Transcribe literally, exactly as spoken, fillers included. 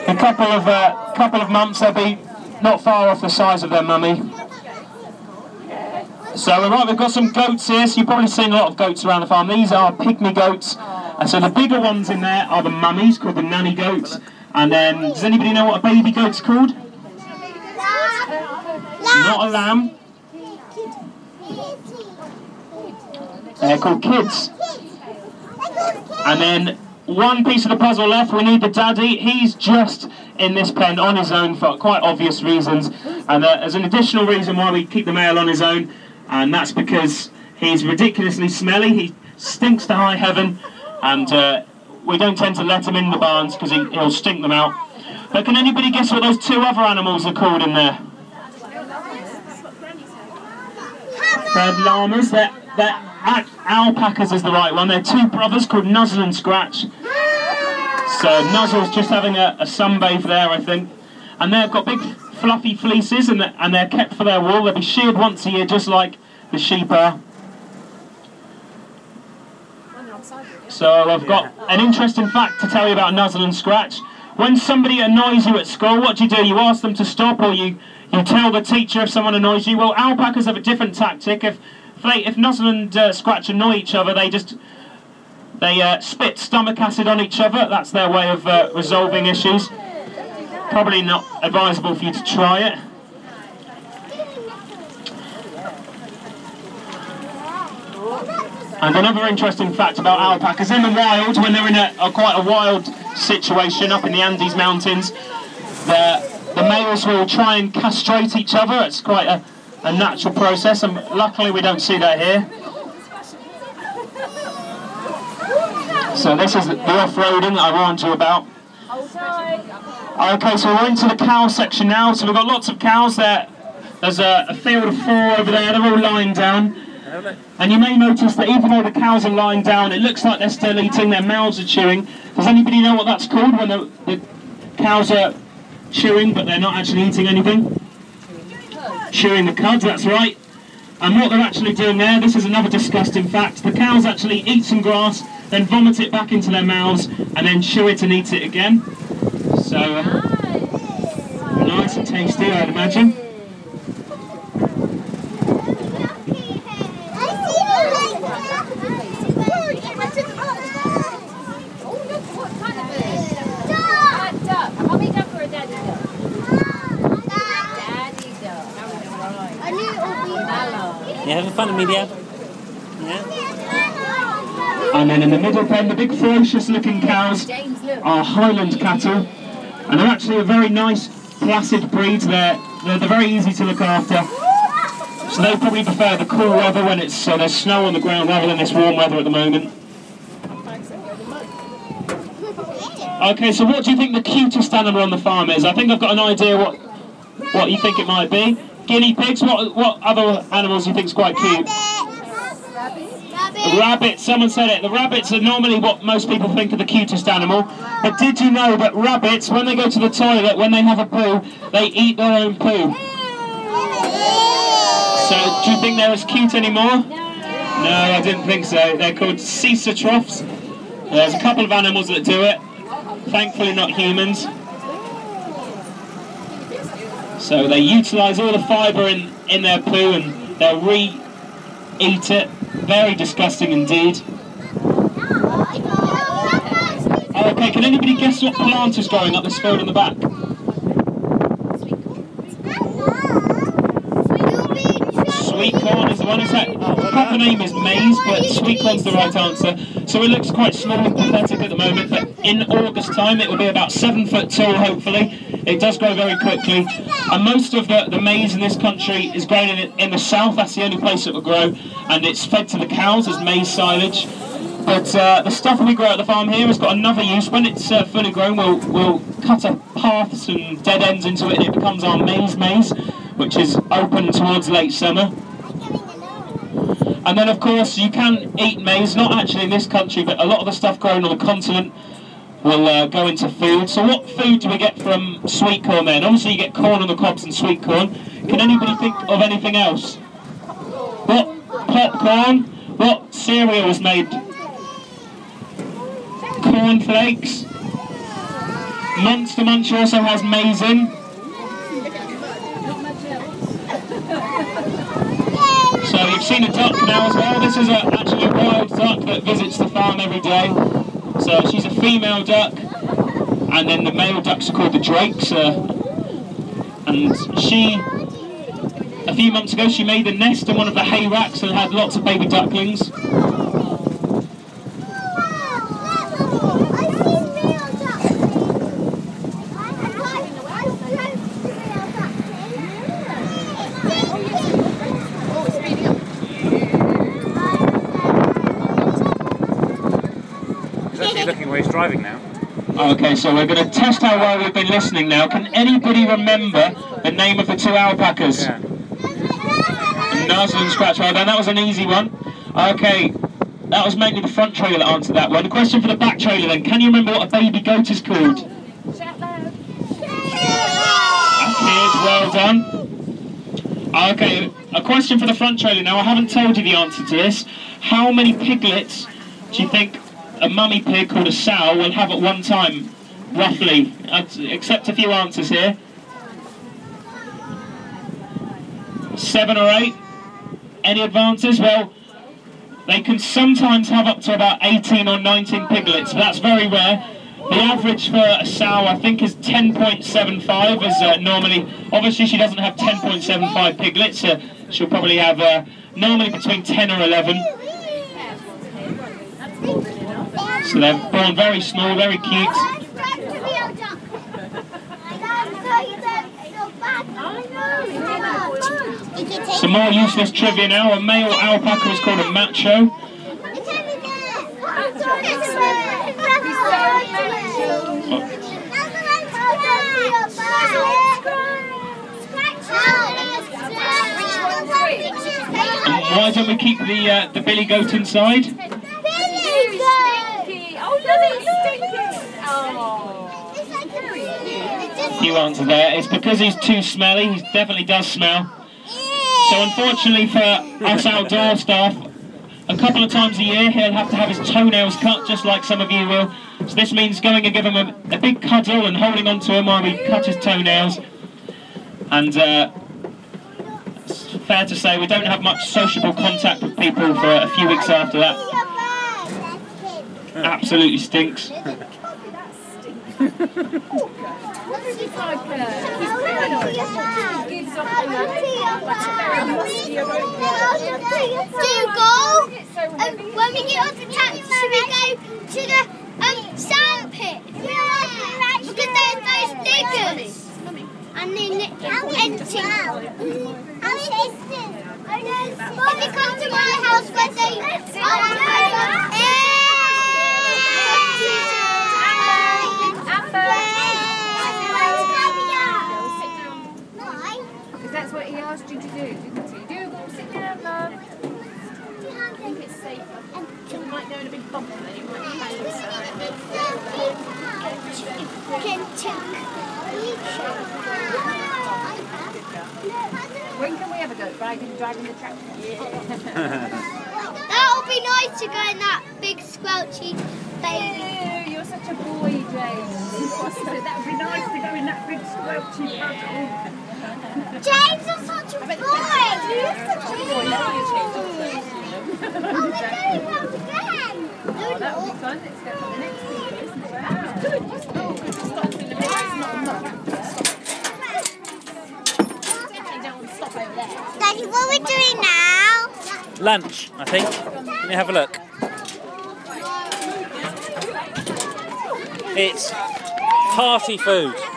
a couple of uh, couple of months, they'll be not far off the size of their mummy. So right, we've got some goats here. So you've probably seen a lot of goats around the farm. These are pygmy goats. And so the bigger ones in there are the mummies, called the nanny goats. And then, does anybody know what a baby goat's called? Not a lamb. They're called kids. And then one piece of the puzzle left. We need the daddy. He's just in this pen on his own for quite obvious reasons. And uh, there's an additional reason why we keep the male on his own. And that's because he's ridiculously smelly. He stinks to high heaven. And uh, we don't tend to let him in the barns because he, he'll stink them out. But can anybody guess what those two other animals are called in there? They're llamas. They're, they're alpacas is the right one. They're two brothers called Nuzzle and Scratch. So Nuzzle's just having a, a sunbathe there, I think. And they've got big fluffy fleeces, and they're, and they're kept for their wool. They'll be sheared once a year, just like the sheep are. So I've got an interesting fact to tell you about Nuzzle and Scratch. When somebody annoys you at school, what do you do? You ask them to stop, or you, you tell the teacher if someone annoys you? Well, alpacas have a different tactic. If if, they, if Nuzzle and uh, Scratch annoy each other, they just they uh, spit stomach acid on each other. That's their way of uh, resolving issues. Probably not advisable for you to try it. And another interesting fact about alpacas, in the wild, when they're in a, a quite a wild situation up in the Andes Mountains, the, the males will try and castrate each other. It's quite a, a natural process, and luckily we don't see that here. So this is the off-roading that I warned you about. Okay, so we're into the cow section now. So we've got lots of cows there. There's a, a field of four over there, they're all lying down. And you may notice that even though the cows are lying down, it looks like they're still eating, their mouths are chewing. Does anybody know what that's called, when the, the cows are chewing but they're not actually eating anything? Chewing the cud, that's right. And what they're actually doing there, this is another disgusting fact, the cows actually eat some grass, then vomit it back into their mouths, and then chew it and eat it again. So, uh, nice and tasty, I'd imagine. You having fun with me, Dad? Yeah? And then in the middle pen, the big ferocious looking cows are Highland cattle. And they're actually a very nice, placid breed. They're, they're, they're very easy to look after. So they probably prefer the cool weather when it's uh, there's snow on the ground rather than this warm weather at the moment. Okay, so what do you think the cutest animal on the farm is? I think I've got an idea what what you think it might be. Guinea pigs, what what other animals do you think is quite cute? Rabbit. Rabbits, someone said it. The rabbits are normally what most people think are the cutest animal. But did you know that rabbits, when they go to the toilet, when they have a poo, they eat their own poo? So, do you think they're as cute anymore? No, I didn't think so. They're called cecotrophs. There's a couple of animals that do it. Thankfully not humans. So they utilise all the fibre in, in their poo and they'll re-eat it. Very disgusting indeed. Okay, can anybody guess what plant is growing up this field in the back? Sweet corn is the one. Is that, the proper name is maize, but sweet corn's the right answer. So it looks quite small and pathetic at the moment, but in August time it will be about seven foot tall, hopefully. It does grow very quickly. And most of the, the maize in this country is grown in, in the south. That's the only place it will grow. And it's fed to the cows as maize silage. But uh, the stuff that we grow at the farm here has got another use. When it's uh, fully grown, we'll, we'll cut a paths and dead ends into it, and it becomes our maize maize, which is open towards late summer. And then, of course, you can eat maize, not actually in this country, but a lot of the stuff grown on the continent will uh, go into food. So what food do we get from sweet corn then? Obviously you get corn on the cobs and sweet corn. Can anybody think of anything else? What? Popcorn? What cereal was made? Cornflakes? Monster Munch also has Mazin. So you've seen a duck now as well. This is a, actually a wild duck that visits the farm every day. So she's a female duck, and then the male ducks are called the drakes. Uh, and she, a few months ago, she made a nest in one of the hay racks and had lots of baby ducklings. He's actually looking where he's driving now. Okay, so we're going to test how well we've been listening now. Can anybody remember the name of the two alpacas? Yeah. Nuzzle and Scratch. Well done, that was an easy one. Okay, that was mainly the front trailer that answered that one. Question for the back trailer then. Can you remember what a baby goat is called? Kids, well done. Okay, a question for the front trailer now. I haven't told you the answer to this. How many piglets do you think a mummy pig called a sow will have at one time, roughly? I'd accept a few answers here. Seven or eight? Any advances? Well, they can sometimes have up to about eighteen or nineteen piglets, but that's very rare. The average for a sow, I think, is ten point seven five, as uh, normally, obviously she doesn't have ten point seven five piglets, uh, she'll probably have uh, normally between ten or eleven. So they're born very small, very cute. Some more useless trivia now. A male alpaca is called a macho. And why don't we keep the uh, the billy goat inside? Few answers there. It's because he's too smelly. He definitely does smell. So unfortunately for us outdoor staff, a couple of times a year he'll have to have his toenails cut, just like some of you will. So this means going and giving him a, a big cuddle and holding on to him while we cut his toenails. And uh, it's fair to say we don't have much sociable contact with people for a few weeks after that. Absolutely stinks. Dougal, um, when we get off the taxi, should we go to the um, sand pit? Because there's those diggers. And then it's empty. If you come to my house where they... That's what he asked you to do, didn't he? Dougal, sit down, love. I think it's safer. You might go in a big bump and then you might fall inside. When can we ever go? Driving, driving the tractor? Yeah. That'll be nice to go in that big squelchy baby. Ew, you're such a boy, James. That would be nice to go in that big squelchy puddle. James is such a boy! You're such a boy! Oh, we're doing that again! Oh, that would be fun. Let's go for the next thing, isn't it? That's good. Oh, because it stops in the middle. It's not enough. Definitely don't want to stop over there. Daddy, what are we doing now? Lunch, I think. Let me have a look. It's party food.